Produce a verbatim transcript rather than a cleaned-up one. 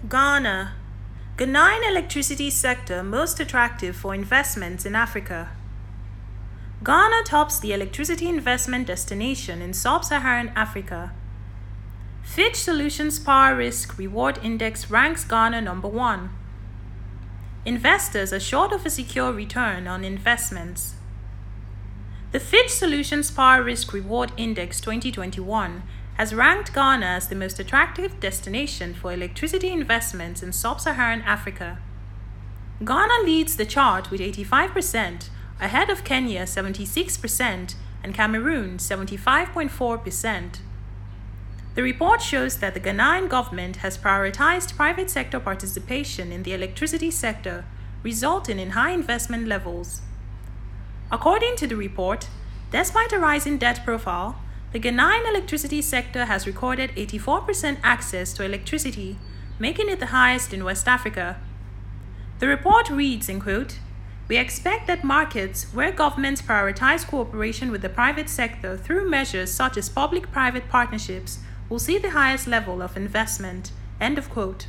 Ghana. Ghanaian electricity sector most attractive for investments in Africa. Ghana tops the electricity investment destination in sub-Saharan Africa. Fitch Solutions Power Risk Reward Index ranks Ghana number one. Investors are short of a secure return on investments. The Fitch Solutions Power Risk Reward Index twenty twenty-one has ranked Ghana as the most attractive destination for electricity investments in sub-Saharan Africa. Ghana leads the chart with eighty-five percent, ahead of Kenya seventy-six percent and Cameroon seventy-five point four percent. The report shows that the Ghanaian government has prioritized private sector participation in the electricity sector, resulting in high investment levels. According to the report, despite a rising debt profile, the Ghanaian electricity sector has recorded eighty-four percent access to electricity, making it the highest in West Africa. The report reads, in quote, "We expect that markets where governments prioritize cooperation with the private sector through measures such as public-private partnerships will see the highest level of investment." End of quote.